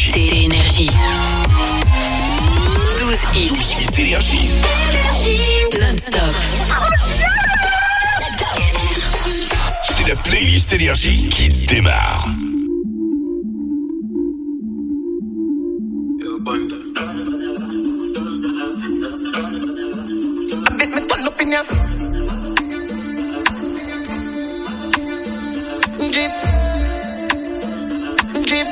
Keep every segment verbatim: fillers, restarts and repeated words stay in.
C'est Énergie. douze hits. douze hits Énergie. Non-stop. C'est la playlist Énergie qui démarre. Drip, drip.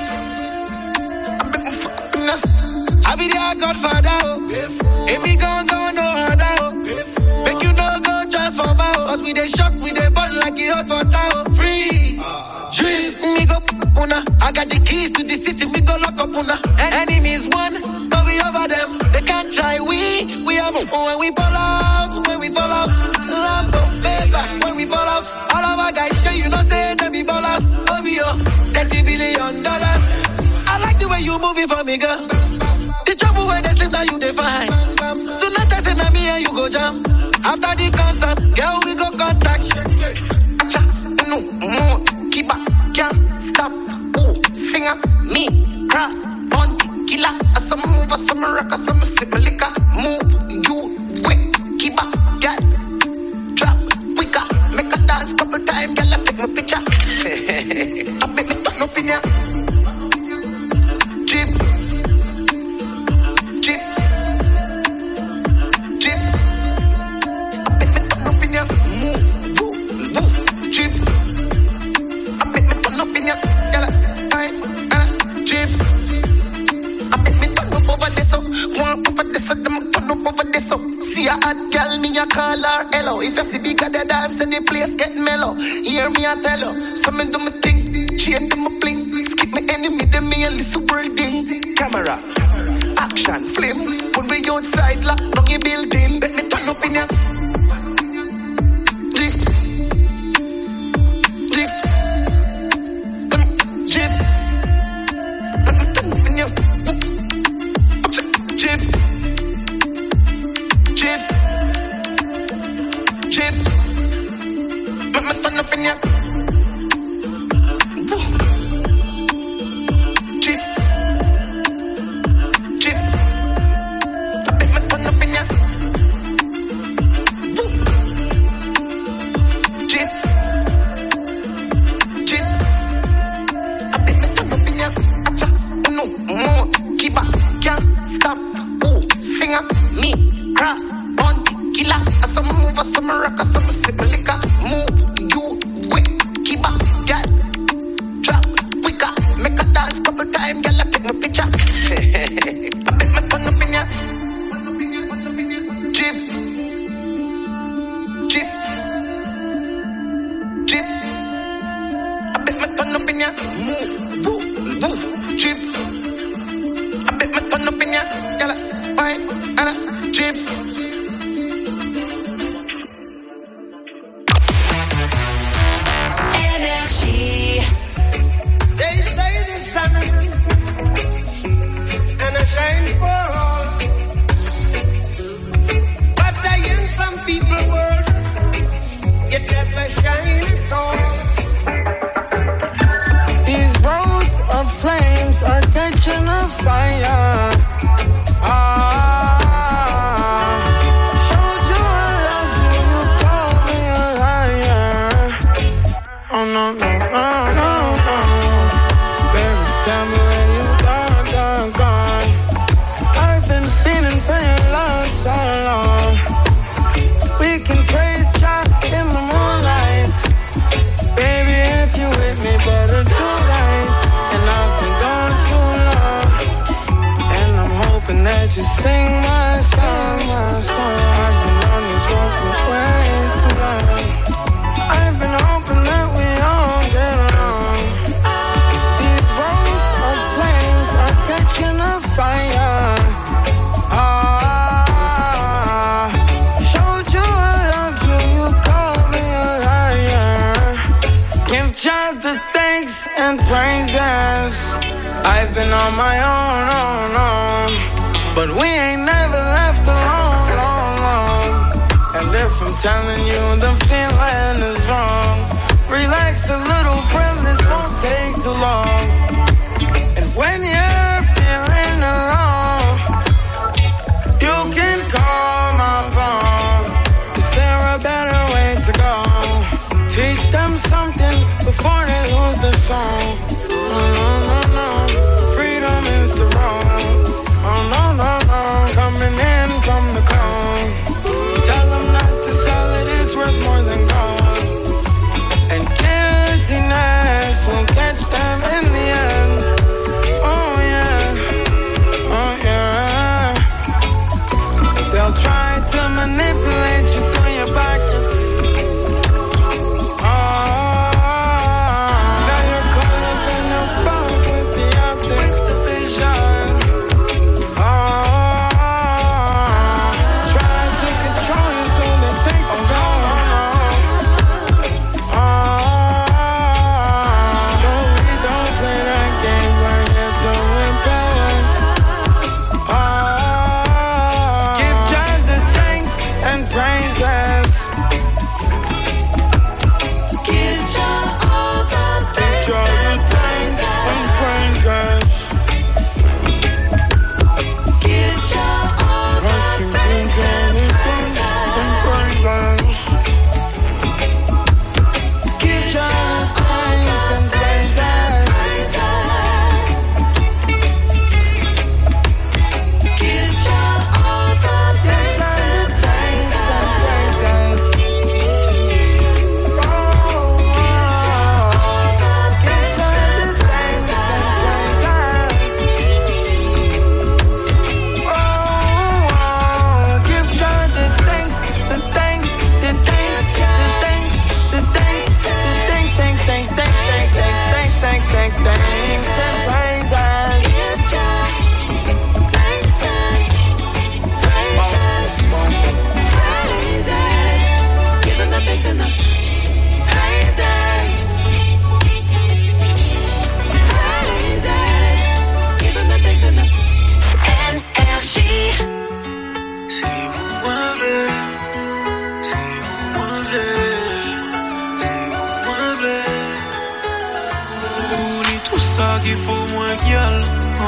I be their godfather, oh. If me gon' go no harder, oh. Make you no go transform, oh. Cause we dey shock, we dey burn like it hot water, oh. Freeze, drip. Me go una. I got the keys to the city, we go lock up una. Enemies one, but we over them. They can't try, we, we have when we fall out, when we fall out. Love to pay back when we fall out. All of our guys show you know say they be ballers. O B O, thirty billion dollars. I like the way you move it for me, girl. The trouble when they sleep now you define. Tonight I say na me and you go jam. After the concert, girl we go contact. Acha, no more, keep up, can't stop. Oh, singer, me, cross, on killer. Some move, some rock, some sip my liquor. Move, you quick, keep up, girl. Drop, quicker, make a dance couple times, girl. I take my picture. I make me turn up in ya. Drip, drip, drip. I make me turn up in ya. Move, woo, woo, drip. I make me turn up in ya, girl. I, I, drip. I make me turn up over this, so one over this, so them turn up over this, so. See a hot girl, me a call her hello. If you see bigger the dance and the place get mellow, hear me a tell her. So me do me thing, chain do me bling. Skip me enemy, them me a little world thing. Camera, action, flame. When we outside, lock down your building. Bet me turn up in ya. Drift, drift, drift. Bet me turn up in ya. Drift. Drift, drift, make me turn up in ya. Drift, drift, make me turn up in ya. Drift, drift, make me turn up in ya. Acha, no more, keep up, can't stop. Oh, singer, me. Cross, on killer, some move, some rock, some sip liquor. Move, you quick, keep up, girl. Drop, quicker, make a dance couple times, girl. I take my picture. I bet my turn up in ya. Drift, drift, drift. I bet my turn up in ya. Move, woo, woo, drift. I bet my turn up in ya, girl. Why, Anna? Drift. Énergie. They say the sun and I shine for all, but I in some people world it never shine at all. These roads of flames are catching a fire. Ah. Oh no, no, no, no, no. Baby, tell me where you gone, gone, gone. I've been feeling for your love so long. We can praise God in the moonlight. Baby, if you with me, better do right. And I've been gone too long, and I'm hoping that you sing my song, my song. I've been on this road for way too long. I've been hoping that we all get along. These roads of flames are catching a fire. Ah, showed you I loved you, you called me a liar. Give God the thanks and praises. I've been on my own, own, own, but we ain't never left alone, long, long. And if I'm telling you the feeling is wrong, relax a little, friend, this won't take too long. And when you're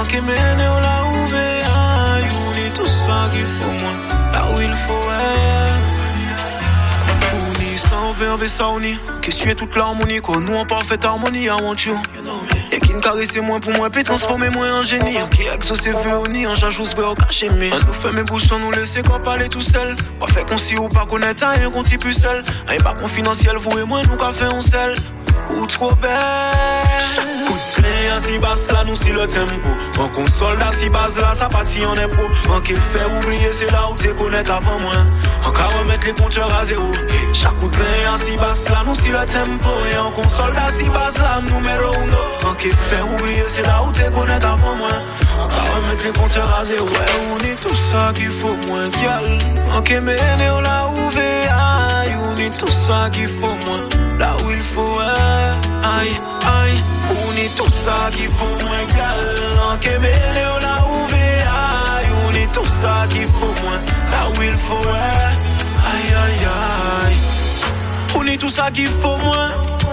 Ok, mais on l'a ouvert, on est tout ça qu'il faut, moi. Là où il faut, ouais. On y sans verbe, ça on y. Qu'est-ce que tu es toute l'harmonie, quoi. Nous en parfaite harmonie, I want you. Et qui ne caresse moins pour moi, puis transformer moi en génie. Qui exauce véoni, en j'ajoute ce au caché, mais on nous fait mes bouches sans nous laisser quoi parler tout seul. Pas fait qu'on s'y ou pas connaître, rien qu'on s'y plus seul. Rien pas confidentiel, vous et moi, nous qu'a fait on seul. Ou trop belle. Chaque coup de grain si basse là, nous si le tempo. En console là, si base là, ça partit en impro. En qui fait oublier, c'est là où t'es connaître avant moi. En qu'à remettre les compteurs à zéro. Chaque coup de grain si basse là, nous si le tempo. Et en console là, si base là, numéro uno. En qui fait oublier, c'est là où t'es connaître avant moi. En qu'à remettre les compteurs à zéro. Ouais, on est tout ça qu'il faut moins gueule. En qui mène, on l'a ouvert. On est tout ça qu'il faut moins. Là où il faut, aïe, aïe, on est tout ça qu'il faut, moins gal. En Kémélé, on l'a ouvert, aïe, on est tout ça qu'il faut, moins. Là où il faut, aïe, aïe, aïe. On est tout ça qu'il faut, moins.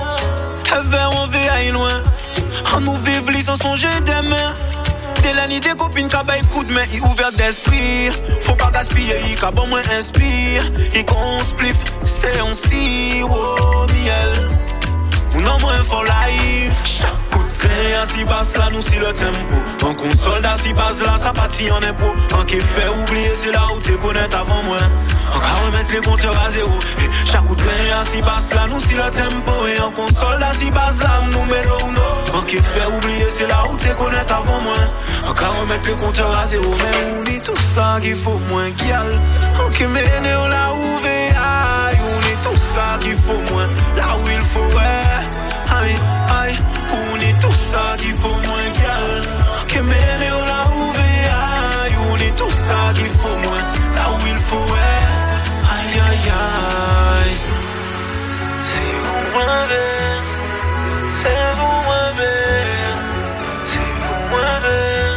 Vers on veille loin. On nous vive, les sans songer des mains. Dès la nuit des copines qui baillent coup de main, ils ouverts d'esprit. Faut pas gaspiller, ils cabent moins inspire. Ils consplif, c'est on si, oh miel. Ou non moins for life. Chaque coup de grain si basse là, nous si le tempo. En console si base là, ça partit en impôt. En qui fait oublier, c'est là où t'es connaître avant moi. En qu'à remettre les compteurs à zéro. Et chaque coup de grain si basse là, nous si le tempo. Et en console si base là, numéro uno. En qui fait oublier, c'est là où t'es connaître avant moi. En qu'à remettre les compteurs à zéro. Mais on dit tout ça qu'il faut moins guial. En qui mène, on l'a ouvert. Aïe, on est tout ça qu'il faut moins. Là où il faut, ouais. Aïe, aïe, on est tout ça qu'il faut moins gueule. Que mêlé on l'a ouvert, aïe, on est tout ça qu'il faut moins. Là où il faut, ouais. Aïe, aïe, aïe. C'est vous moi-même, c'est vous moi-même, c'est vous moi-même.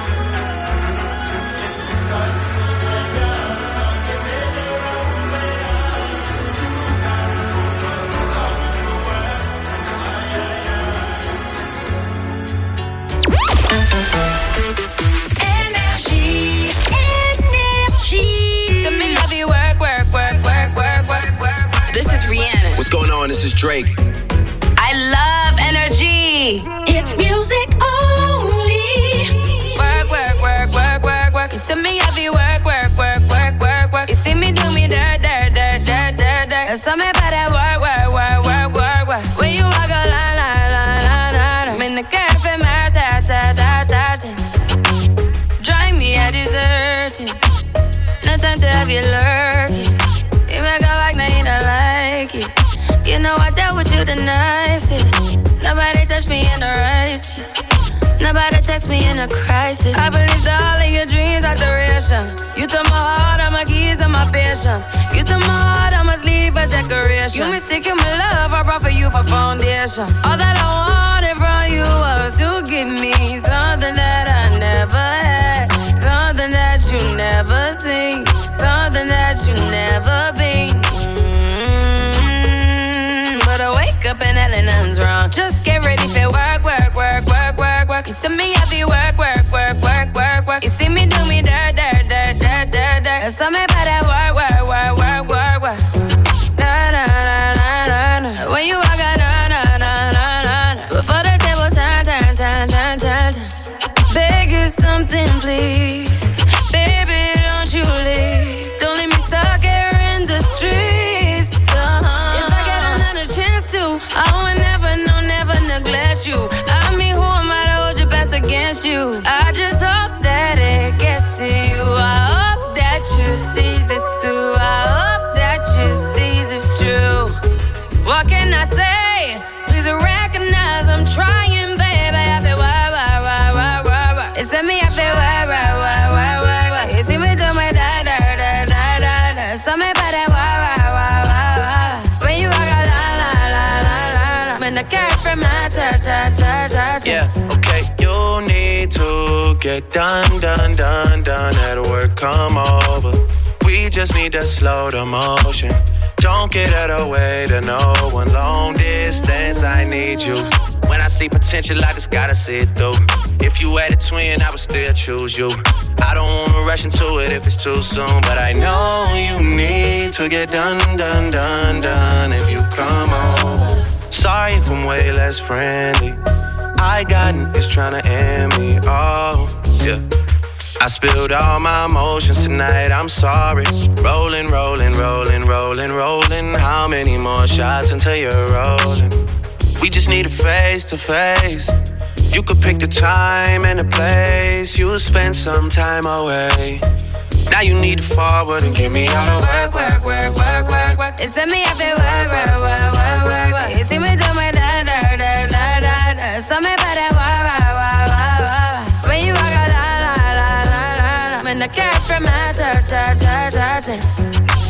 Énergie, énergie. Some love you work, work, work, work, work, work, work. This is Rihanna. What's going on? This is Drake. I love energy. It's music only. Work, work, work, work, work, work. You see me have you work, work, work, work, work, work. You see me do me dirt, dirt, dirt, dirt, dirt, dirt. There's something about that work, work, work, work, work, work. When you walk a line, line, line, line, line. I'm in the cafe, my ta, ta, ta, ta, ta. Drive me a deserting. No time to have you lurking. You make a like, now you don't like it. You know I dealt with you the nicest. Nobody touched me in the righteous. Nobody text me in a crisis. I believed all of your dreams are duration. You took my heart, all my keys, and my patience. You took my heart, I must leave a decoration. You mistaken my love, I brought for you for foundation. All that I wanted from you was to give me something that I never had. Something that you never seen. Something that you never been. Mm-hmm. But I wake up and hell nothing's wrong. Just get ready for work, work, work, work, work, work. You see me heavy work, work, work, work, work, work. You see me do me dirt, dirt, dirt, dirt, dirt, dirt. There's something about that work, work, work, work, work, work. Na na na na na na. When you walk out, na na na na na. Before the table turn, turn, turn, turn, turn, turn. Beg you something, please. Baby, don't you leave. Don't leave me stuck here in the streets. Uh-huh. If I get another chance to, I would never, no, never neglect you. I mean, who am I to hold your best against you? I just hope that it gets to you. I hope that you see this through. I hope that you see this true. What can I say? Please recognize I'm trying, baby. I feel why, why, why, why, why, why. It's me, I feel why, why, why, why, why, why. You see me do my da, da, da, da, da, da. Something about that why, why, why, why, why. When you walk out, la, la, la, la, la, la. When the car from my ta, ta, ta, ta, ta. Yeah, okay. You need to get done, done, done, done. At work, come over. We just need to slow the motion. Don't get out of the way to no one. Long distance, I need you. When I see potential, I just gotta see it through. If you had a twin, I would still choose you. I don't wanna rush into it if it's too soon, but I know you need to get done, done, done, done if you come over. Sorry if I'm way less friendly. I got niggas tryna end me, oh, yeah. I spilled all my emotions tonight, I'm sorry. Rolling, rolling, rolling, rolling, rolling. How many more shots until you're rolling? We just need a face to face. You could pick the time and the place. You'll spend some time away. Now you need to forward and give me all the work, work, work, work, work, work. It's me up there, work, work, work, work, work, work. You see me do my da da da da da da. So me better work, work, work, work, work. When you walk out, la la la la la. When the cat from my dirt, dirt, dirt, dirt, dirt.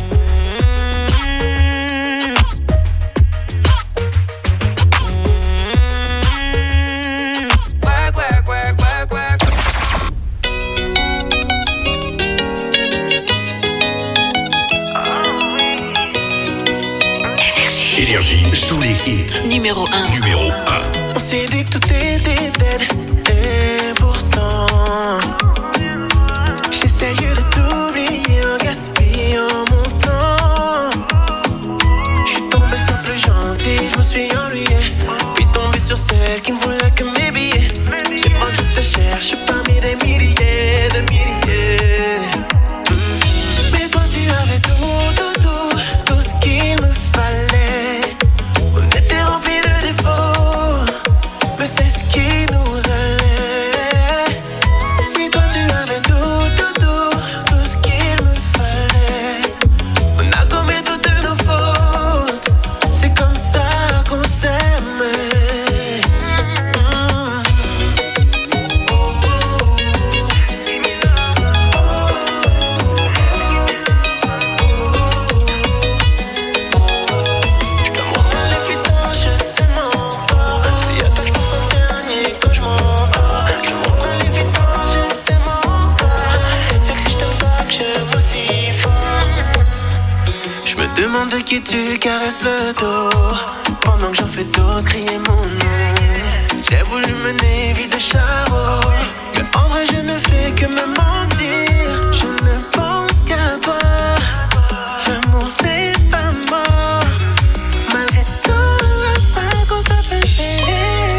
Énergie sous les hits. Numéro un. Numéro un. On s'est dit que tout était dead. Et pourtant, j'essaye de t'oublier en gaspillant mon temps. J'suis tombé sur plus gentil, j'me suis ennuyé. Puis tombé sur celle qui ne voulait que mes billets. J'ai crois que je te cherche parmi des milliers de milliers. Mais toi tu avais tout, tout, tout, tout ce qu'il me fallait. De qui tu caresses le dos pendant que j'en fais d'autres crier mon nom. J'ai voulu mener vie de charbon, mais en vrai je ne fais que me mentir. Je ne pense qu'à toi. L'amour n'est pas mort. Malgré tout, pas qu'on s'appelle chérie.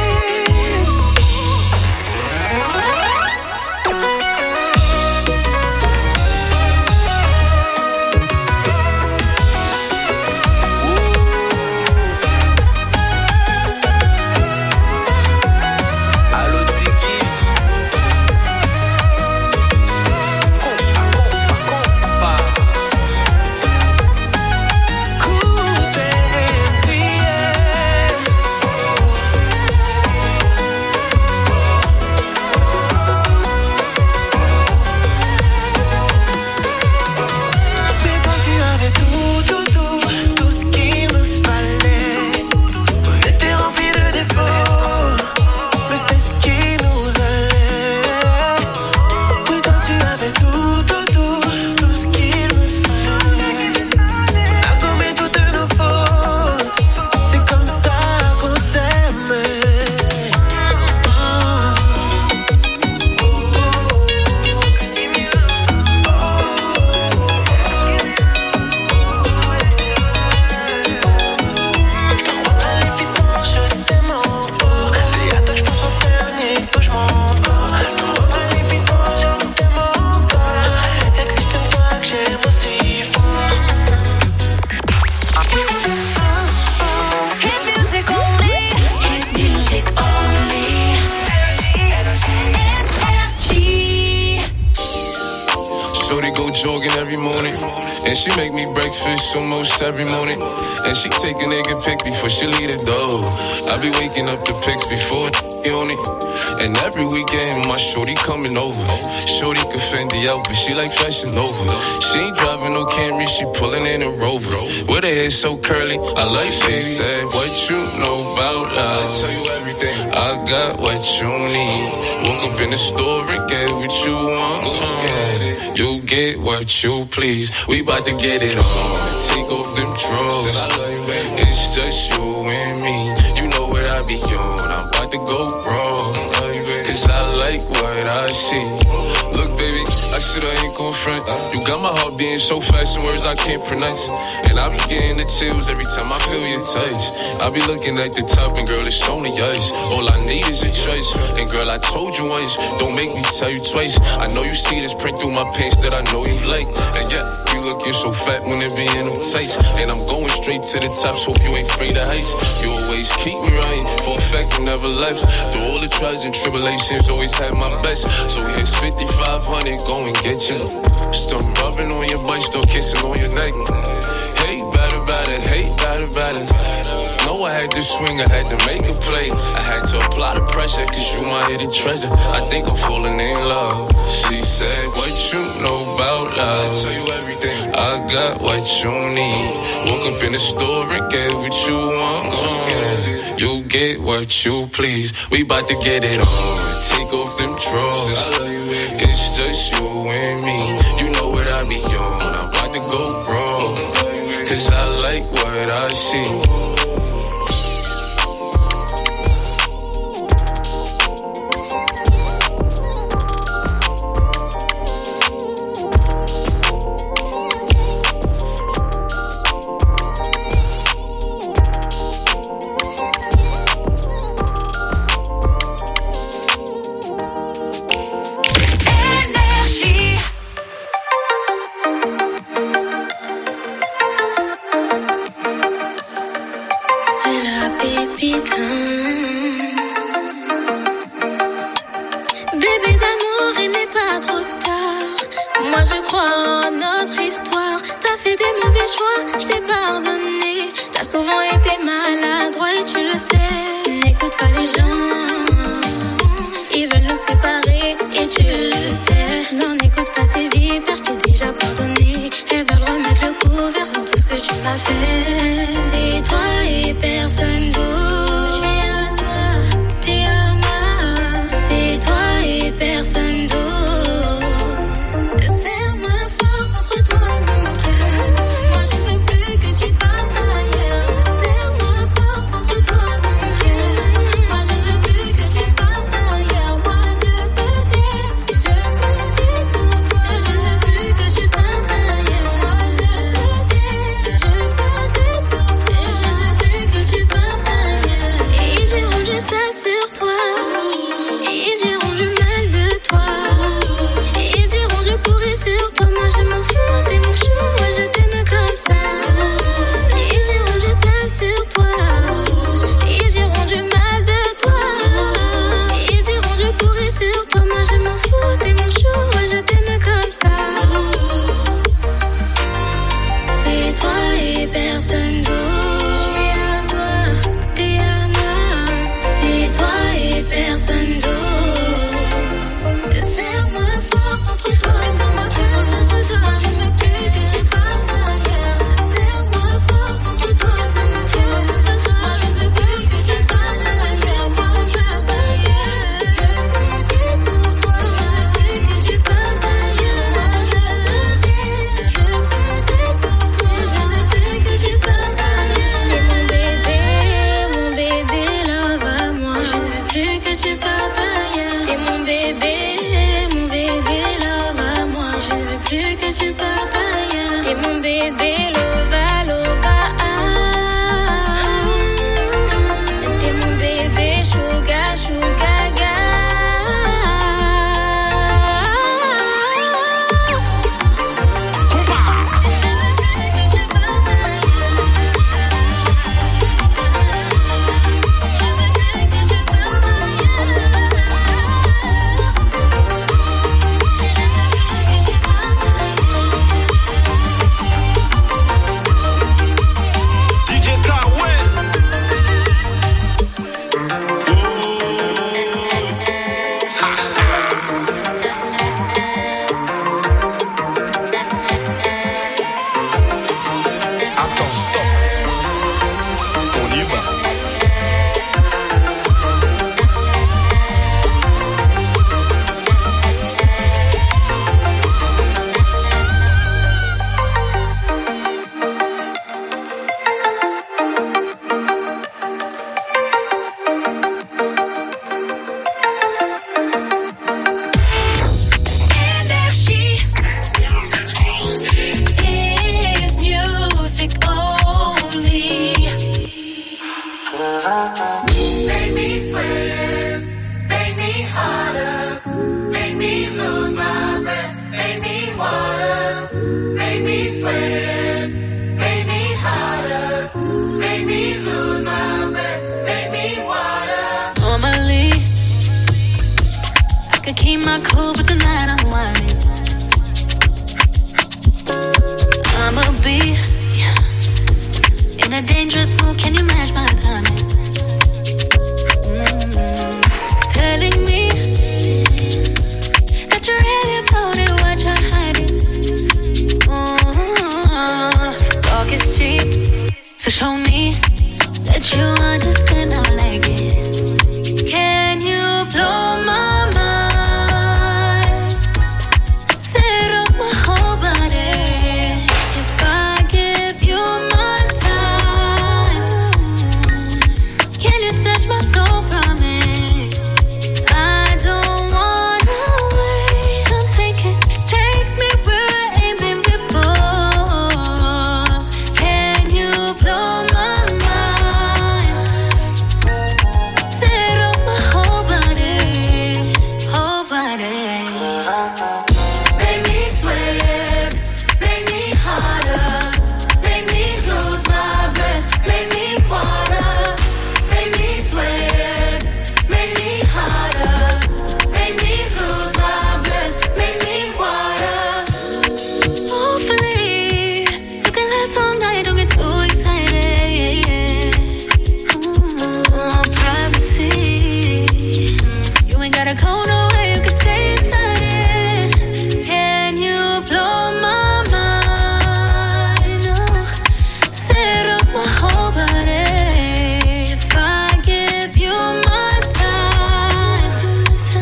Almost every morning, and she take a nigga pic before she leave the door. I be waking up the pics before on it, and every weekend my shorty coming over. Shorty can Fendi out, but she like Fashion Nova. She ain't driving no Camry, she pulling in a Rover. With her hair so curly, I like she said, what you know about love? I tell you everything. I got what you need. Woke up in the store and get what you want. Get it. You get what you please. We bout to get it on. Take off them drawers. It's just you and me. You know what I be on. I'm about to to go wrong. Cause I like what I see. Look, baby, I said I ain't gon' front. You got my heart beating so fast, some words I can't pronounce. And I be getting the chills every time I feel your touch. I be looking at the top, and girl, it's only ice. All I need is a choice. And girl, I told you once, don't make me tell you twice. I know you see this print through my pants that I know you like. And yeah, you looking so fat when it be in them tights. And I'm going straight to the top, so you ain't afraid of heights. You always keep me right, for a fact you never left. Through all the trials and tribulations, always had my best. So here's fifty-five hundred, go and get you. Still rubbing on your butt, still kissing on your neck. Hate bad about it, hate bad about it. Know I had to swing, I had to make a play. I had to apply the pressure, cause you my hidden treasure. I think I'm falling in love. She said, what you know about love? I tell you everything. I got what you need. Woke up in the store and get what you want. Mm. You get what you please. We bout to get it on. Take off them drawers. It's just you and me. You know what I be on. I'm about to go wrong. Cause I like what I see. tonight, I'm whining. I'ma be in a dangerous mood, can you match my timing? Mm-hmm. Telling me that you're really about it, what you're hiding. Mm-hmm. Talk is cheap, so show me that you understand, I like it. Can you blow my mind? Set off my whole body. If I give you my time, can you snatch my soul from it? I don't wanna wait. Come take it, take me where I ain't been before. Can you blow my mind? Set off my whole body, whole body. Make me sweat, make me harder, make me lose my breath, make me water. Make me sweat, make me harder, make me lose my breath, make me water. Hopefully, you can last all night, don't get too excited. Ooh, privacy. You ain't gotta go nowhere, you can stay inside it. Can you blow my mind? Oh, set off my whole body. If I give you my time,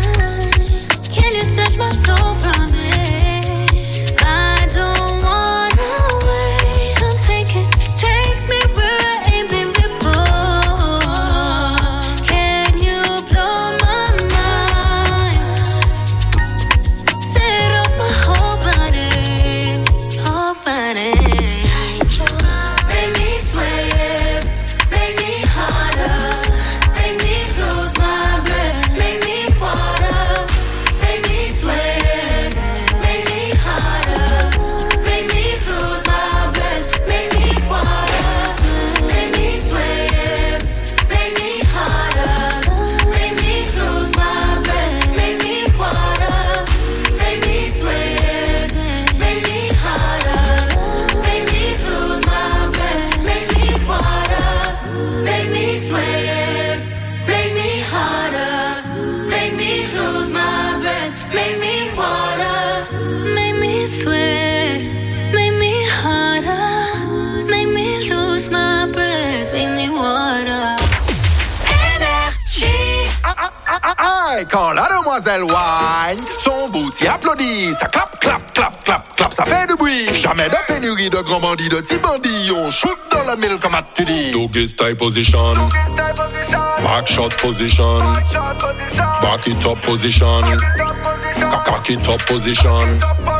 can you snatch my soul from it? I don't wanna wait. Come take it, take me where I ain't been before. Can you blow my mind? Set off my whole body, whole body. Make me sweat, make me harder, make me lose my breath, make me water. Make me sweat, make me harder, make me lose my breath, make me water. Make me sweat, make me harder, make me lose my breath, make me water. Make me sweat, make me harder, make me lose my breath, make me water. Make me sweat, make me harder, make me lose my breath, make me water. Make me sweat, make me harder, make me lose my breath, make me water. Énergie. Ah, ah, ah, ah, ah, quand la demoiselle whine, son bouti applaudit, ça clap, clap, clap, clap, clap, ça fait du bruit. Jamais de pénurie de grands bandits, de petits bandits, on shoot dans le mille comme tu dis. Doggy style position, back shot position, back it up position, cock it up position.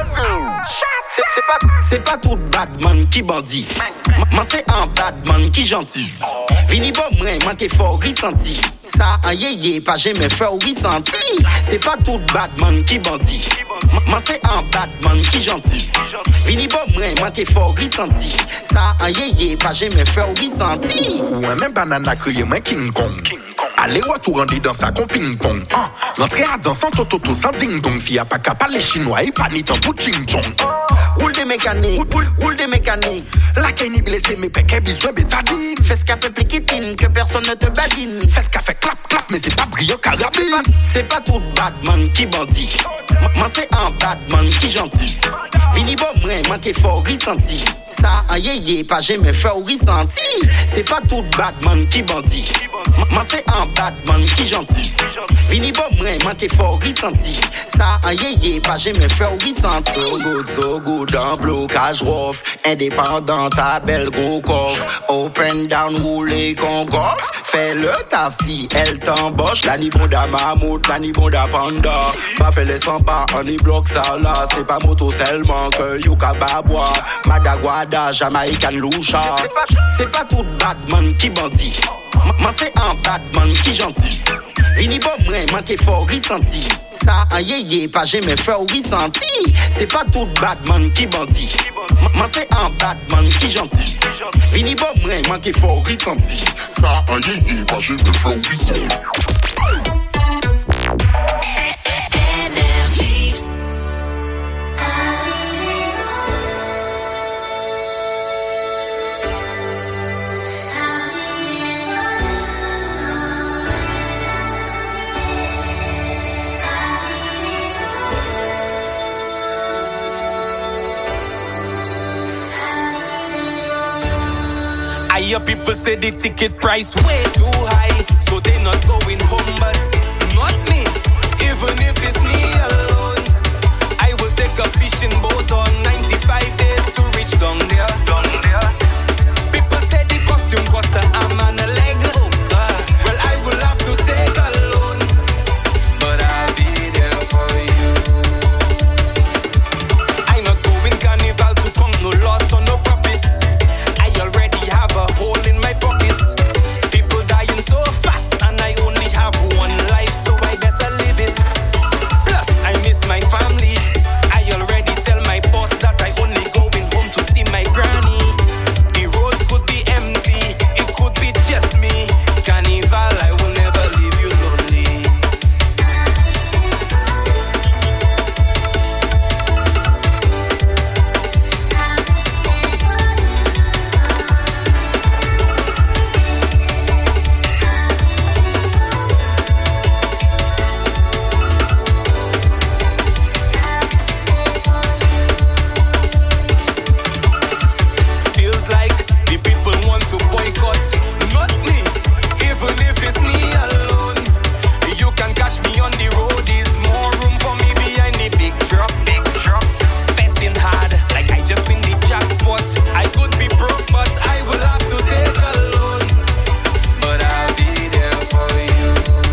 C'est, c'est pas, c'est pas tout badman qui bandit. Moi c'est un badman qui gentil. Vini bon moi, moi t'es fort ressenti. Ça un yéyé, pas jamais fait ressenti. C'est pas tout badman qui bandit. Moi c'est un badman qui gentil. Vini bon moi, moi t'es fort ressenti. Ça un yéyé, pas jamais fait ressenti. Ou un même banana crié, moi King Kong. Allez, retour en dans sa con ping-pong. Ah, rentrer à danser sans toto, sans ding-dong. Fia pas capable les chinois et pas ni tant pour ching-chong. Roule des mécaniques, roule, roule des mécaniques. La kenny blessée, mais péké besoin bétadine. Fais ce qu'a fait pliquitine, que personne ne te badine. Fais ce qu'a fait clap, clap, mais c'est pas brillant carabine. C'est pas tout badman qui bandit. Moi c'est un badman qui gentil. Vini bon moi, moi t'es fort ressenti. Ça un yéyé, pas jamais fait ressenti. C'est pas tout badman qui bandit. Moi c'est un badman qui gentil. Vini bon moi, moi t'es fort ressenti. Ça un yéyé, pas jamais fait ressenti. So good, so good, un blocage rough. Indépendant, ta belle gros coffre. Open down, rouler con golf. Fais le taf si elle t'embauche. La ni bon da mammouth, la ni bon da panda. Pas fait les cent pas, on y bloque ça là. C'est pas moto seulement que Yuka Babwa. Madaguada, Jamaican Loucha. C'est pas tout badman qui bandit. Moi c'est un badman qui gentil. Vini bon moi, moi t'es fort ressenti. Ça un yéyé, pas jamais fait ressenti. C'est pas tout badman qui bandit. Moi c'est un badman qui gentil. Vini bon moi, moi t'es fort ressenti. Ça un yéyé, pas jamais fait ressenti. Énergie. hear people say the ticket price way too high, so they not going home, but not me. Even if it's me alone, I will take a fishing boat on ninety-five days to reach down there. Down there. People say the costume cost a arm and a leg. Oh God. Well, I will have to take a loan, but I'll be there for you. I'm not going carnival to count no loss or no profits. I already have a hole in my pockets. People dying so fast, and I only have one life, so I better live it. Plus, I miss my family. I already tell my boss that I only going home to see my granny. The road could be empty, it could be just me. Carnival, I will never leave you lonely. Feels like the people want to boycott, not me. Even if it's me alone, you can catch me on the road. There's more room for me behind the big truck, big truck. Betting hard, like I just win the jackpot. I could be broke, but I will have to take a loan. But I'll be there for you.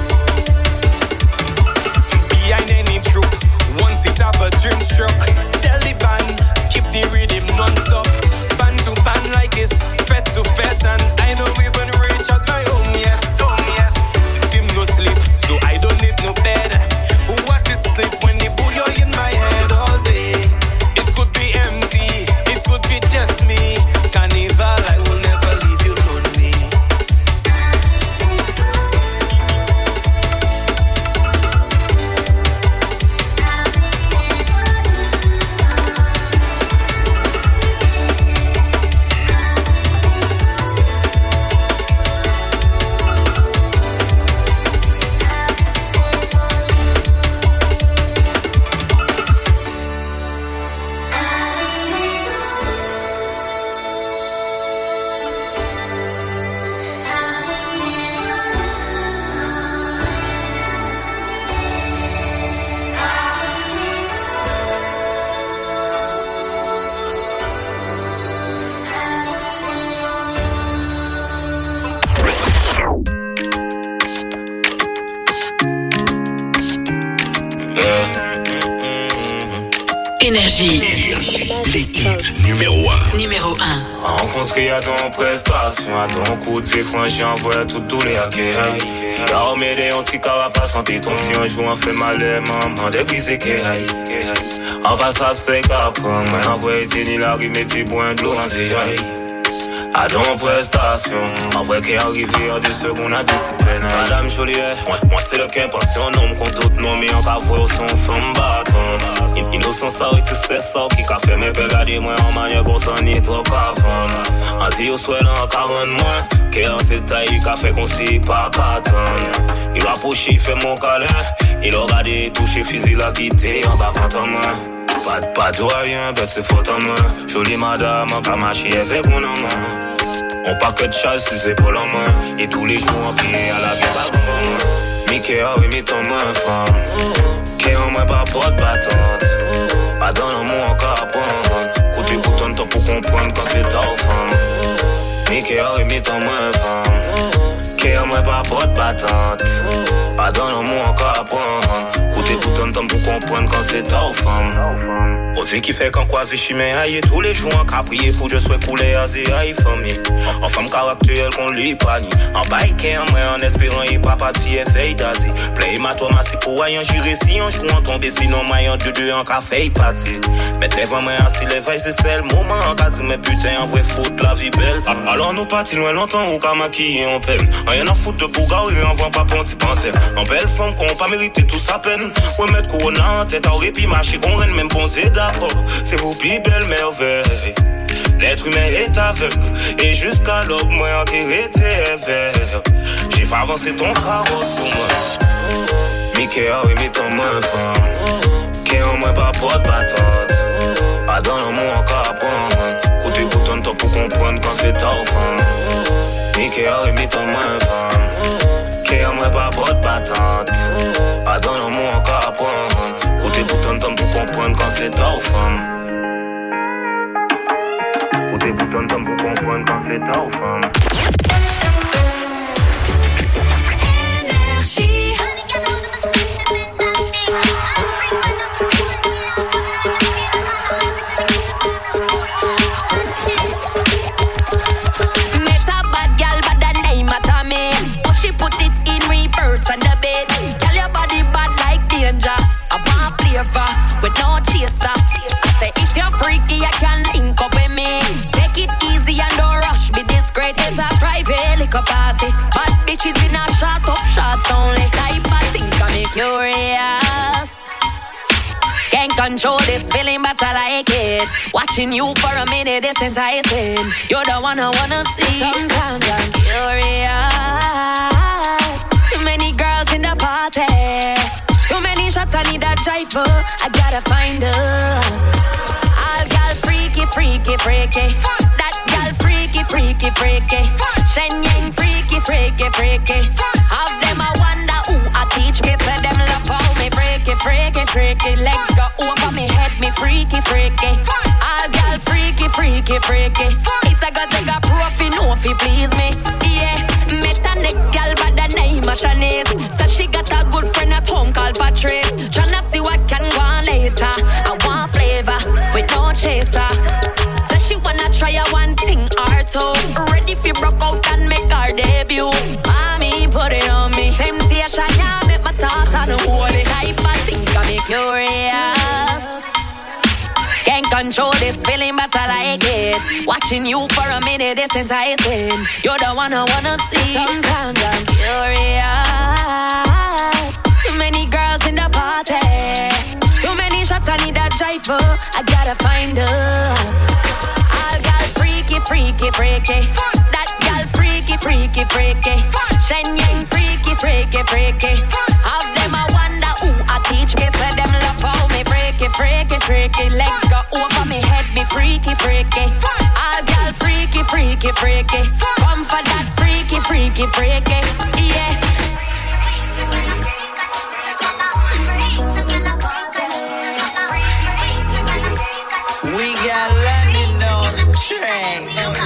Behind any troop, once it have a dream struck, tell the band, keep the rhythm non-stop. Band to band like it's fed to fed, and I don't even reach out my home yet. Home yet. Team no sleep, so I don't need no bed. What is sleep when the booyah in my head all day? It could be empty, it could be just me. Carnival, I will never leave you lonely. Énergie. Les hits numéro un. Numéro un. Rencontré à ton prestation, à ton coup de ses francs, j'ai envoyé tout tous les hackers. Car m'aider, on t'y carapace, en ton si un jour on fait mal, maman, depuis c'est que aïe. En passant, c'est qu'après, moi, envoyé t'es la rue, mais t'es bon de l'eau, en c'est aïe. À ton prestation, en vrai qu'est arrivé en deux secondes à discipline. Madame Joliet, moi, moi c'est le qu'un passion, homme qu'on tout nom, mais on va voir son femme battante. Innocent ça et tout c'est ça qui qu'a fait mes regarder moi en manière qu'on s'en est trop qu'avant. En dit au souhait en quarante mois, qu'est en cette taille qu'a fait qu'on s'y pas qu'attendre. Il rapproche, il fait mon câlin, il a regardé, touché, fusil la quitté en bas en main. Pas de pas de rien, ben c'est faute en main. Jolie madame, en camaché avec mon nom. On pas que de chasse, si c'est pour la main. Et tous les jours en pied à la guerre. Mickey a remis ton main, femme. Qu'est en moi pas porte battante. Pas dans le monde encore à prendre. Côté pourtant de temps pour comprendre quand c'est ta femme. Mickey a remis ton main, femme. Qu'est en moi pas porte battante. Pas dans le monde encore à prendre. Côté pourtant de temps pour comprendre quand c'est ta femme. On dit qui fait qu'en croise chimé aïe tous les jours en cas prier pour je souhaite couler à zé aïe famille. En femme caractère qu'on lui pani. En bike en moi en espérant y pas parti et fait d'adi. Play ma toi ma si pour aïe en juré si en jouant tomber sinon maillon de deux en café parti. Mettre les vents moi assis les veilles c'est c'est le moment en cas dit mais putain en vrai foot la vie belle. Alors nous partis loin longtemps ou qu'à maquiller en peine. Rien à foutre pour garer en voit pas ponti panthère. En belle femme qu'on pas mérité tout sa peine. Ouais mettre corona en tête en répit marcher qu'on renne même bon c'est d'accord. C'est vous plus belle merveille. L'être humain est aveugle. Et jusqu'à l'aube, moi en qui était vert. J'ai fait avancer ton carrosse pour moi. Mickey a remis ton main femme. Qui en moi pas porte battante. Pas dans l'amour encore à prendre. Côté pourtant de temps pour comprendre quand c'est ta femme. Mickey a remis ton main femme. Qui a moi pas porte battante. Pas dans l'amour encore à prendre. Côté pourtant de temps pour comprendre quand c'est ta femme. Côté pourtant de temps pour comprendre quand c'est ta femme. On the bed, girl, your body bad like danger. I want flavor with no chaser. I say if you're freaky, you can link up with me. Take it easy and don't rush me. This great is a private liquor party. Bad bitches in a shot up shots only. Type of things got me curious. Can't control this feeling, but I like it. Watching you for a minute is enticing. You're the one I wanna see. Sometimes I'm curious. Too many girls in the party. Too many shots, I need a driver. I gotta find her. All girl freaky, freaky, freaky. That girl freaky, freaky, freaky. Shen Yang freaky, freaky, freaky. Have them I wonder who I teach me. Say them love how me freaky, freaky, freaky. Legs go over me head, me freaky, freaky. All girl freaky, freaky, freaky. It's a got take a profi, no fi please me. Yeah, met a next girl by the name of Shanice. So she got a good friend at home called Patrice. Tryna see what can go on later. I want flavor with no chaser. So she wanna try a one thing or two. Ready fi broke out and make her debut. Mommy put it on me. Temptation, yeah, make my thoughts on the holy. Type of things got me curious. Can't control this feeling, but I like it. Watching you for a minute is enticing. You're the one I wanna see. Sometimes I'm curious. Too many girls in the party. Too many shots, I need a driver. I gotta find her. All girl freaky, freaky, freaky. That girl freaky, freaky, freaky. Shen Yang freaky, freaky, freaky. Have them I wonder who I teach me. Say them love how me freaky, freaky, freaky. Legs go over me head, me freaky, freaky. All girl freaky, freaky, freaky. Come for that freaky, freaky, freaky. Yeah. We got London on the train.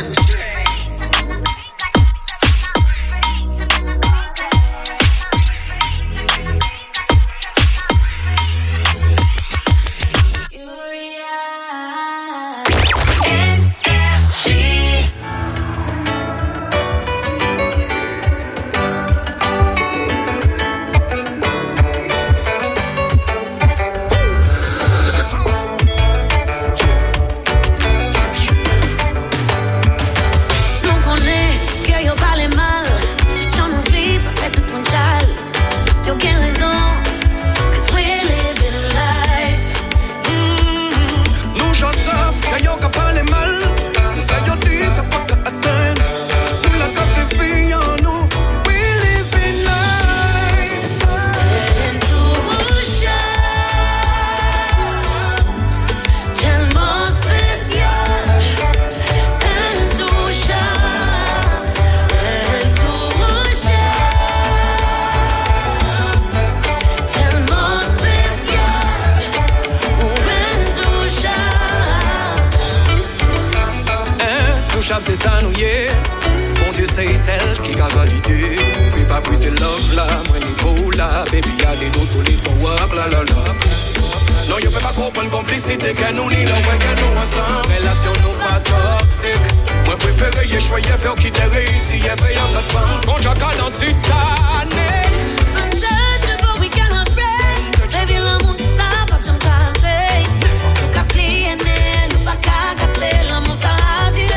C'est ça nous y est. Bon Dieu c'est celle qui a validé. Puis pas plus c'est love là. Moi niveau là. Baby y'a des dos solides qu'on work la la la. Non y'a pas comprendre complicité que nous ni l'envoi que nous ensemble. Relation nous pas toxique. Moi préféré y'a choisi faire qui t'a réussi. Y'a fait y'a la femme. Bon j'ai qu'à dans Titanic. Untouchable we cannot break. Baby l'amour ça pas j'en casser. Nous qu'à plier nous pas qu'à casser. L'amour ça l'a tiré.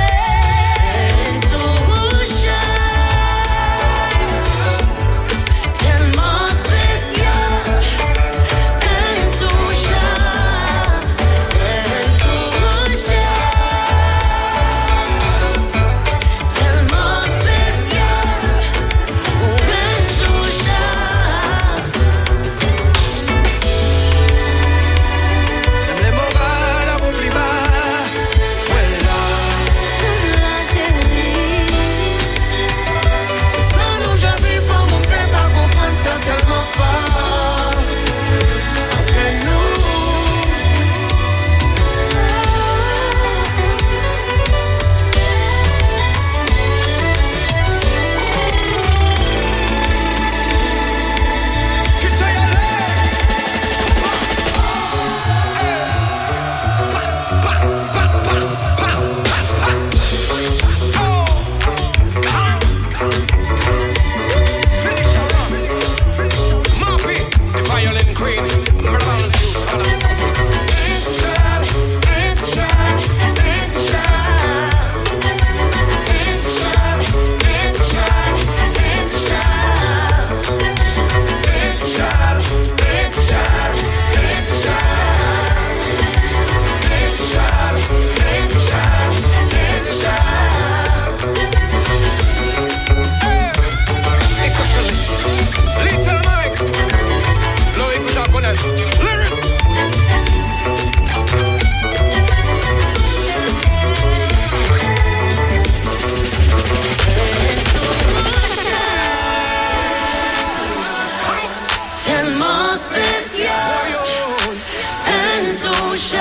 too shy,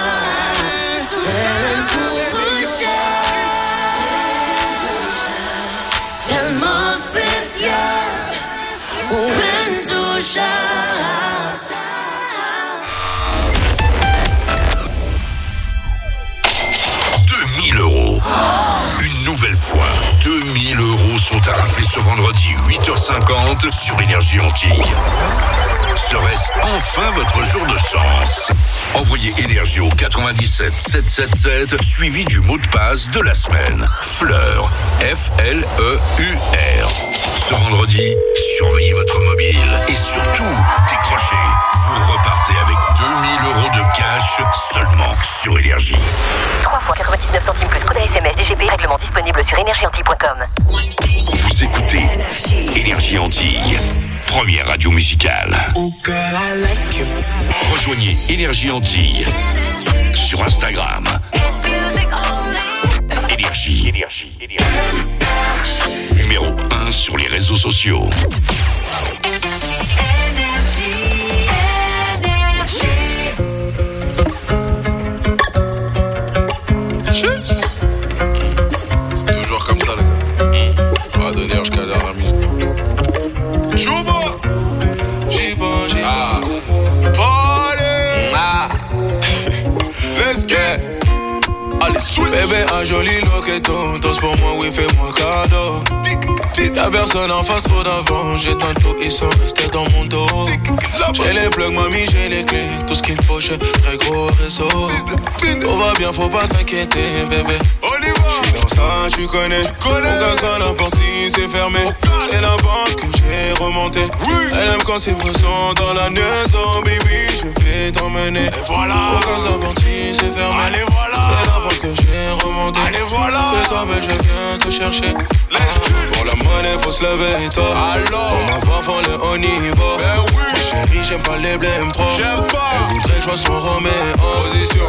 been too shy, tellement spécial, been too shy. deux mille euros. Une nouvelle fois, deux mille euros sont à rafler ce vendredi huit heures cinquante sur Énergie Antilles. Serait-ce enfin votre jour de chance? Envoyez Énergie au quatre-vingt-dix-sept sept cent soixante-dix-sept suivi du mot de passe de la semaine. Fleur. F L E U R. Ce vendredi, surveillez votre mobile et surtout, décrochez. Vous repartez avec deux mille euros de cash seulement sur Énergie. trois fois quatre-vingt-dix-neuf centimes plus code A S M S D G P, règlement disponible sur énergie antilles point com. Vous écoutez Énergie Antilles, première radio musicale. Rejoignez Énergie Antilles sur Instagram. Énergie. Énergie. Numéro un sur les réseaux sociaux. C'est toujours comme ça, les gars. On va donner jusqu'à la dernière minute. Chouba! J'y pense, j'y pense. Party! Ah! Let's get! Allez, sweet! Bébé, un joli loqueton. Tous pour moi, oui, fais-moi cadeau. T'as personne en face, trop d'avant. J'ai tantôt, ils sont restés dans mon dos. J'ai les plugs, mamie, j'ai les clés. Tout ce qu'il me faut, j'ai très gros réseau. Tout va bien, faut pas t'inquiéter, bébé. J'suis dans ça, tu connais. On casse à la porte si c'est fermé. C'est la banque que j'ai remontée. Elle aime quand c'est présent dans la maison, baby. Je vais t'emmener. Voilà. On casse la porte si c'est fermé. Allez, voilà. C'est la banque que j'ai remontée. Allez, voilà. C'est toi, belle, je viens te chercher. Pour la monnaie, faut se lever tôt. Pour ma femme, faut le haut niveau. Ben oui. Ma chérie, j'aime pas les blèmes pro. J'aime pas. Elle voudrait que je sois son Roméo. Position.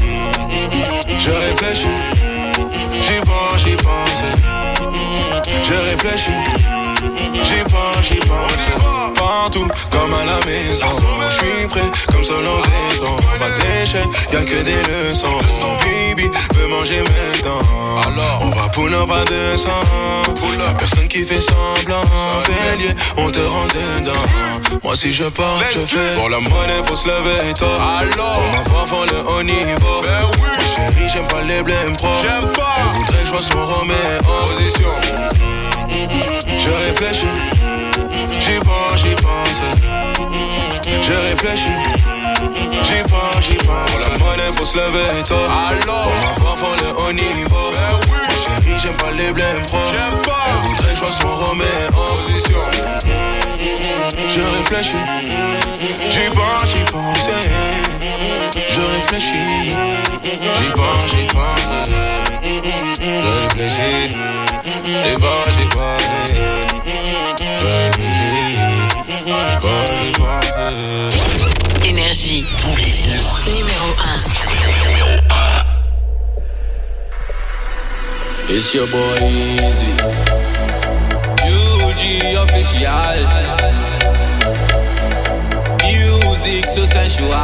Je réfléchis. J'y pense, j'y pense. Je réfléchis. J'y pense, j'y pense. Partout, comme à la maison. J'suis prêt, comme seul en béton. Pas d'échec, y'a que des leçons. Baby, veut manger maintenant. On va pour un pas de sang. Y'a personne qui fait semblant. Bélier, on te rend dedans. Moi si je pars, je fais. Pour la monnaie, faut se lever tôt. Pour ma femme, faut le haut niveau. Ma chérie, j'aime pas les blèmes pro. Elle voudrait que je sois son Roméo. Position. Je réfléchis. J'y pense, j'y pense. Je réfléchis. J'y pense, j'y pense. Pour la monnaie, faut se lever tôt. Pour ma femme, faut le haut niveau. Ma chérie, j'aime pas les blèmes pro. Elle voudrait que je sois son Roméo. Position. Je réfléchis. J'y pense, j'y pense. Je réfléchis. J'y pense, j'y pense. Je réfléchis. J'y pense, j'y pense. Je réfléchis. J'y pense, j'y pense. Énergie. Tous les hits. Numéro un. Numéro un. It's your boy Easy. U G official. Music so sensual.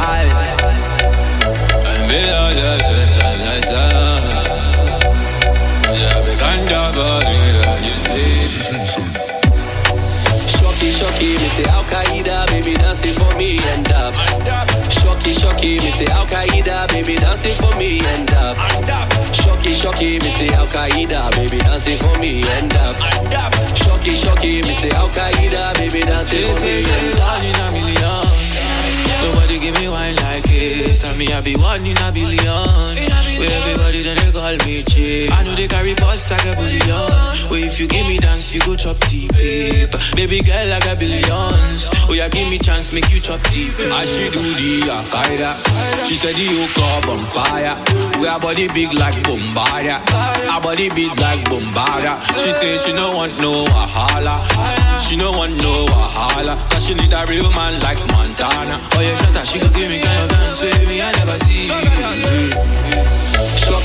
I'm in all the sense. J'avais ganda body, you see. Shocky, shocky, me say Al-Qaeda, baby dancing for me and up. Shocky, shocky, me say Al-Qaeda, baby dancing for me and up. Shocky, shocky, me say Al-Qaeda, baby dancing for me and up. Shocky, shocky, me say Al-Qaeda, baby dancing for me and up. Nobody give me wine like this. Tell me I be one in a billion. Where everybody then they call me chick. I know they carry posts like a billion. Where if you give me dance, you go chop deep. Baby girl, I got billions. Oh yeah, give me chance, make you chop deep. I she do the Al-Qaeda. She said the hook up on fire. We our body big like Bombardier. Our body big like Bombardier. She say she no want no Wahala. She no want no Wahala. Cause she need a real man like Montana. Oh yeah, shut up, she could give me kind of dance with me, I never see. Shocky, shocky,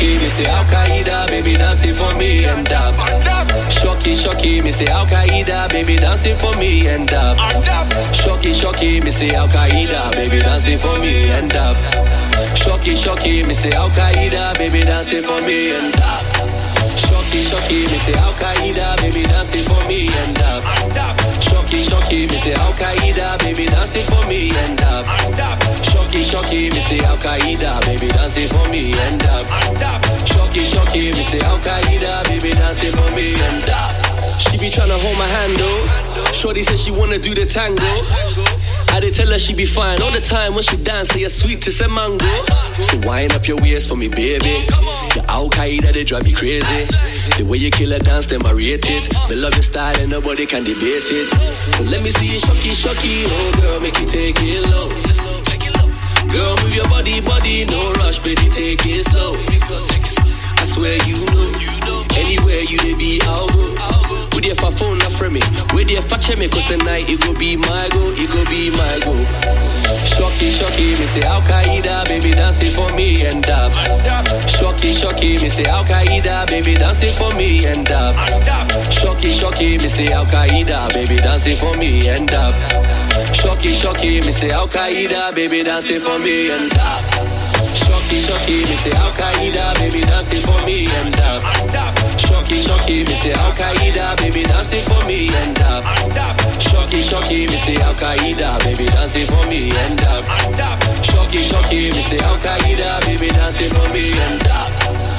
shocky, me say Al Qaeda, baby dancing for me and dab. Shocky, shocky, me say Al Qaeda, baby dancing for me and dab. Shocky, shocky, me say Al Qaeda, baby dancing for me and dab. Shocky, shocky, me say Al Qaeda, baby dancing for me and dab. Shocky, shocky, me say Al Qaeda, baby dancing for me and dab. Shocky, shocky, me say Al Qaeda, baby dancing for me and dab. Shocky, shocky, me say Al Qaeda, baby dancing for me and dab. Shocky, shocky, me say Al Qaeda, baby dancing for me and dab. She be tryna hold my hand though. Shorty said she wanna do the tango. I did tell her she be fine all the time when she dance, say you're sweet to say mango. So wind up your waist for me, baby. Your Al Qaeda, they drive me crazy. The way you kill a dance, them I rate it. The love your style and nobody can debate it. So let me see you shocky, shocky. Oh girl, make you take it low. Girl, move your body, body, no rush, baby, take it slow. I swear you know, anywhere you dey be, I'll go. With your phone, not from me. With your fat check me, cause tonight it go be my go, it go be my go. Shocky, shocky, me say Al Qaeda, baby dancing for me and dab. Shocky, shocky, me say Al Qaeda, baby dancing for me and dab. Shocky, shocky, me say Al Qaeda, baby dancing for me and dab. Shocky, shocky, me say Al Qaeda, baby dancing for me and dab. Shocky, shocky, me say Al Qaeda, baby dancing for me and dab. Shocky, shocky, me say Al Qaeda, baby dancing for me and dab. Shocky, shocky, me say Al Qaeda, baby dancing for me and dab. Shocky, shocky, me say Al Qaeda, baby dancing for me and dab.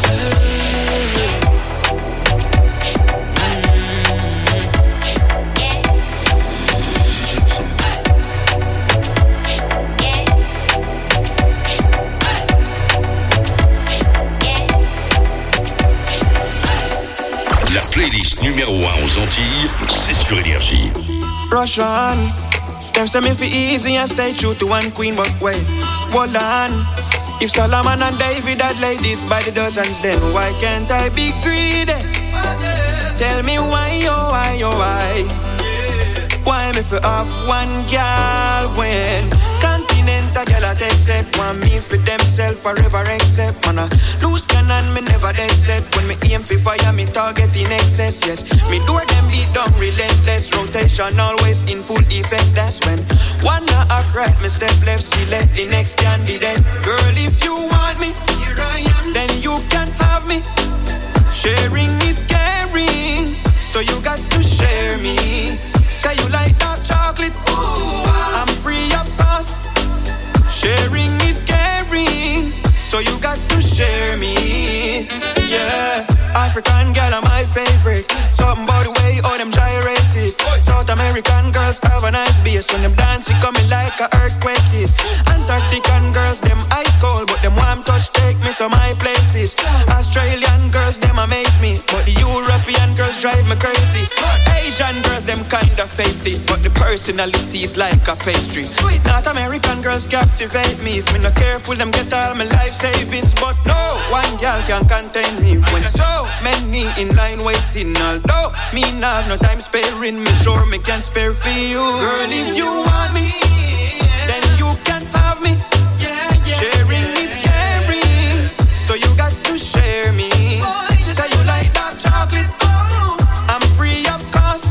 La playlist numéro un aux Antilles, c'est sur Énergie. Rush on. Them say me fi easy and stay true to one queen, but wait, hold on. If Solomon and David had ladies by the dozens, then why can't I be greedy? Tell me why, oh why, oh why? Why me fi off one girl when Continental girl I take set want me for themself forever except man a loose cannon me never dead set. When me aim fi fire me target in excess. Yes, me door them beat down relentless. Rotation always in full effect. That's when one a act right, me step left, select the next candidate. Girl, if you want me, here I am, then you can have me. Sharing is caring, so you got to share me. Say you like dark chocolate, ooh, I'm free of cost. Sharing is caring, so you got to share me. Yeah, African girl are my favorite. Something about the way all them gyrated. South American girls have a nice bass. When them dancing coming like a earthquake hit. Antarctican girls, them ice cold, but them warm touch take me to my places. Australian girls, them amaze me, but the European girls drive me crazy. Asian girls, them kinda feisty, but the personality is like a pastry. North American girls captivate me. If me not careful, them get all my life savings. But no one girl can contain me when so many in line waiting. Although me not have no time sparing, me sure me can spare for you. Girl, if you want me, then you can have me. Sharing is caring, so you got to share me. Say you like dark chocolate, I'm free of cost.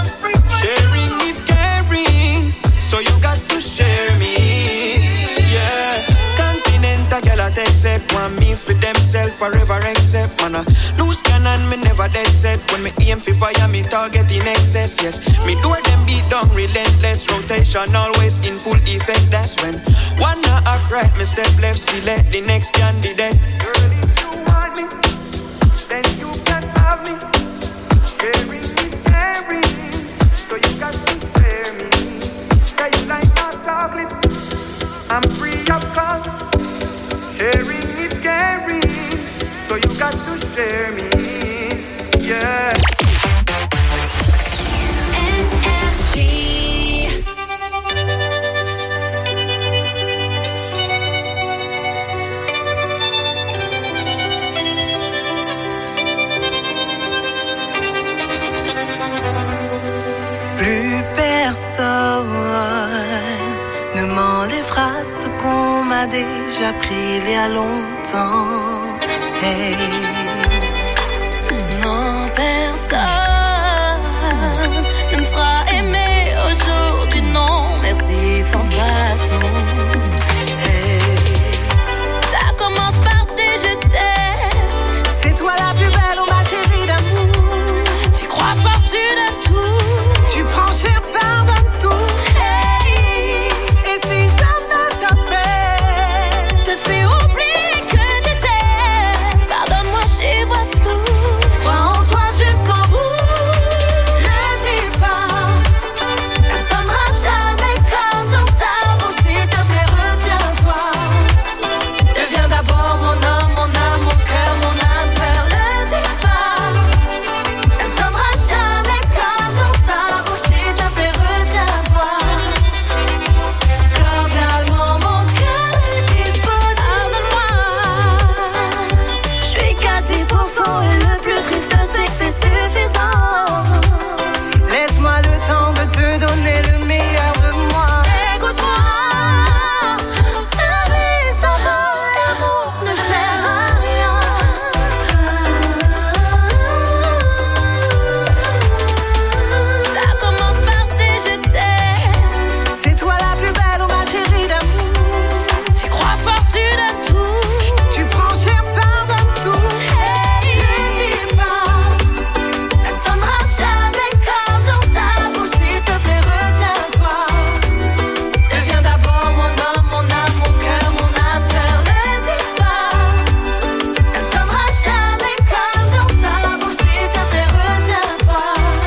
Sharing is caring, so you got to share me. Yeah, Continental girl I take set want me for themself forever except man a loose cannon me never dead set. When me aim fi fire me target in excess. Yes, me door them beat down relentless. Rotation always in full effect. That's when one a act right, me step left, select the next candidate. Girl, if you want me, then you can have me. Sharing is caring, so you got to share me. Say you like dark chocolate, I'm free of cost. Sharing is caring, so you got to share me. Yeah. Energy. Plus personne ne m'enlèvera ce qu'on m'a déjà pris il y a longtemps. Hey, non, personne ne me fera aimer aujourd'hui, non, merci, sensation. Hey, ça commence par des je t'aime. C'est toi la plus belle, oh ma chérie d'amour. Tu crois fort, tu donnes tout. Tu prends cher, pardonne tout. Hey, et si jamais ta peine te fait oublier que t'étais, pardonne-moi, j'y vois flou. Crois en toi jusqu'au bout. Ne dis pas, ça ne sonnera jamais comme dans sa bouche. S'il te plaît, retiens-toi. Deviens d'abord mon homme, mon âme, mon cœur, mon âme sœur. Ne dis pas, ça ne sonnera jamais comme dans sa bouche. S'il te plaît, retiens-toi. Cordialement, mon cœur est disponible. Pardonne-moi, je suis qu'à dix pour cent et le plus triste c'est que c'est suffisant. Laisse-moi le temps de te donner le meilleur de moi. Écoute-moi, la vie s'en va, l'amour ne sert à rien. Ça commence par des je t'aime. C'est toi la plus belle, oh ma chérie d'amour. Tu crois fort, tu donnes tout. Tu prends cher, pardonne tout. Hey, ne dis pas, ça ne sonnera jamais comme dans sa bouche. S'il te plaît, retiens-toi. Deviens d'abord mon homme, mon âme, mon cœur, mon âme sœur. Ne dis pas, ça ne sonnera jamais comme dans sa bouche. S'il te plaît, retiens-toi.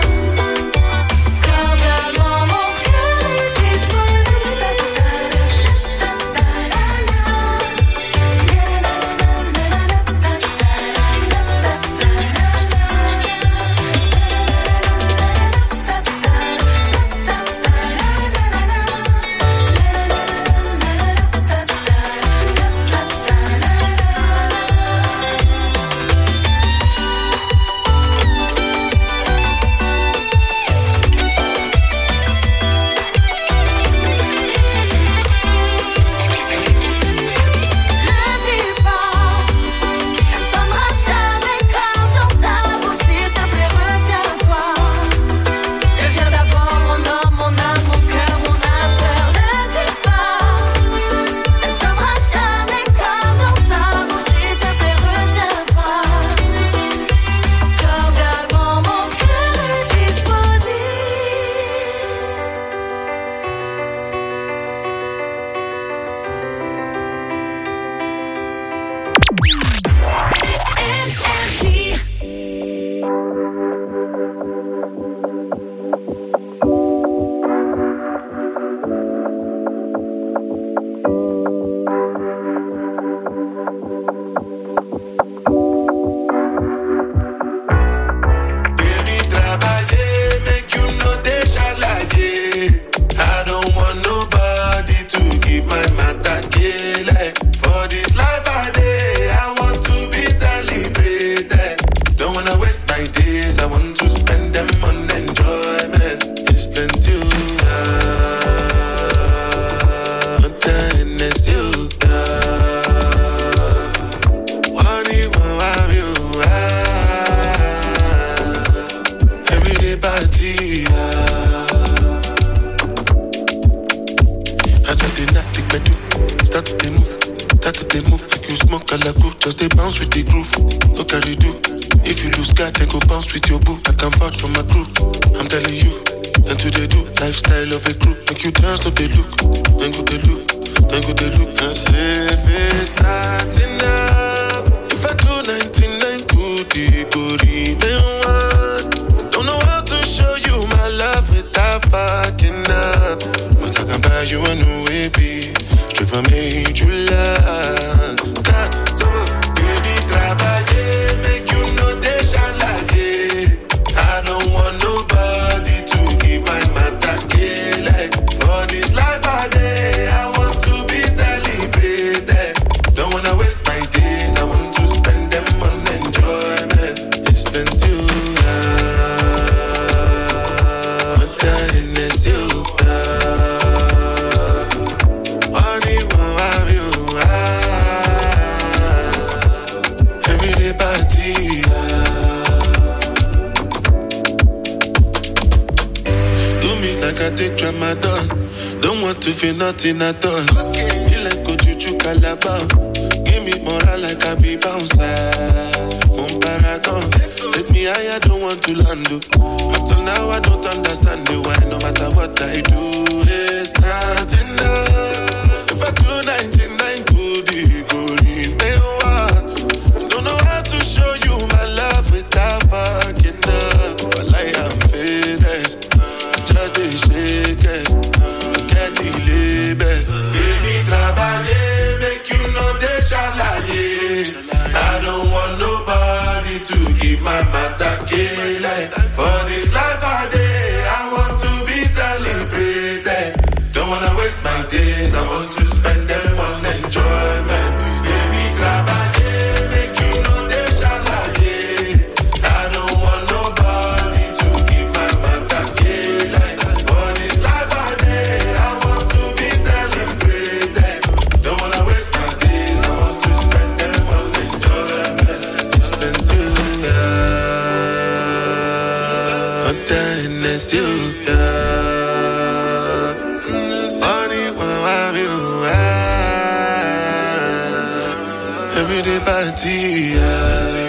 Cordialement, mon cœur est disponible. Ne dis pas, ça ne sonnera jamais comme dans sa bouche. S'il te plaît, retiens-toi. Deviens d'abord mon homme, mon âme, mon cœur, mon âme sœur. Ne dis pas, ça ne sonnera jamais comme dans sa bouche. S'il te plaît, retiens-toi. Cordialement, mon cœur est disponible. Énergie. Baby, travailler, make you know they shalaye. I don't want nobody to keep my matter kele. For this life I day, I want to be celebrated. Don't wanna waste my days, I want to spend them on enjoyment. It's plenty of love, kindness, you what do you want, you everyday party. I said the nothing but do. Start to the move, start to the move. Like you smoke a la groove, just they bounce with the groove. Look how they do. If you lose God, then go bounce with your boo. I can vouch for my crew. I'm telling you, and to they do lifestyle of a group. Make you dance, no they look, then go they look, then go they look. And say if it's not enough, if I do ninety-nine good, it go remain one. Don't know how to show you my love without fucking up, but I can buy you a new baby, straight from made you love. God, so baby, travailler, make you know they shalaye. I don't want nobody to keep my matter kele. For this life I day, I want to be celebrated. to feel nothing at all. You like go chuchu calabar. Give me moral like I be bouncer. On paragon. Take me high, I don't want to land. Until now I don't understand the why. No matter what I do, it's not enough. If I do ninety-nine good, it go remain. Don't know how to show you my love without fucking up. But I am faded. Just a shake it. Get it label. Baby, travailler, make you know they shalaye. I don't want nobody to give my matter like. For this life I day, I want to be celebrated. Don't wanna waste my days, I want to spend them on enjoyment. Baby, travailler, make you know they shalaye. I don't want nobody to give my matter like. For this life I day, I want to be celebrated. Don't wanna waste my days, I want to spend them on enjoyment. It's been two years, but then it's you, yeah. Funny when I'm you, ah. Every day party, yeah.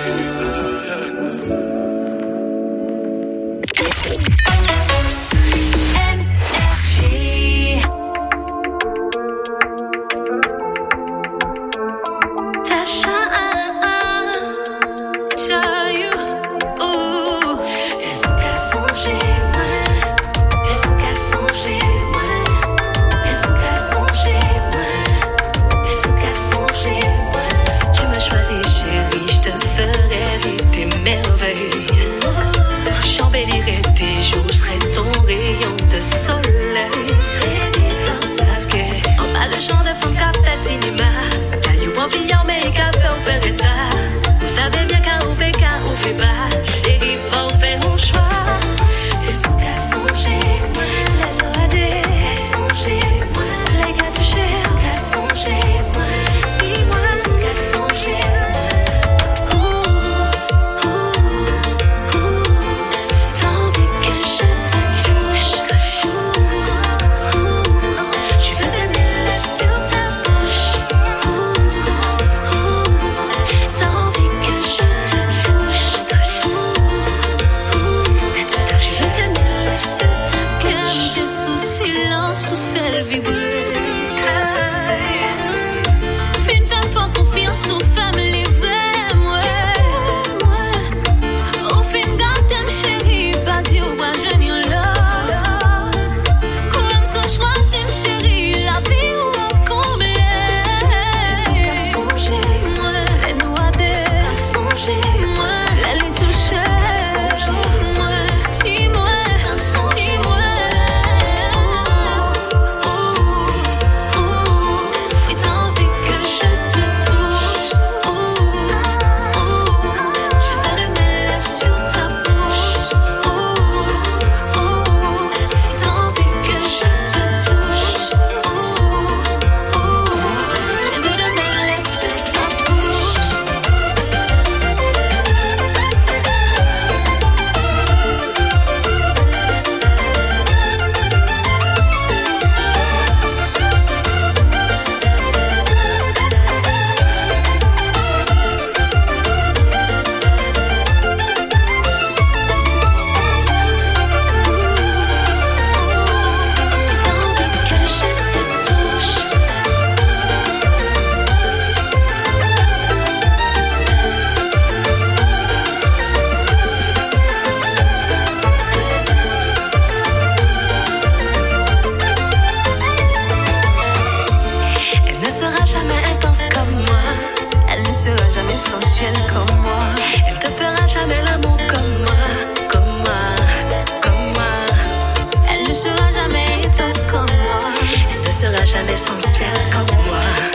Comme moi, elle te fera jamais l'amour comme moi, comme moi, comme moi. Elle ne sera jamais intense comme moi, elle ne sera jamais sensuelle comme moi.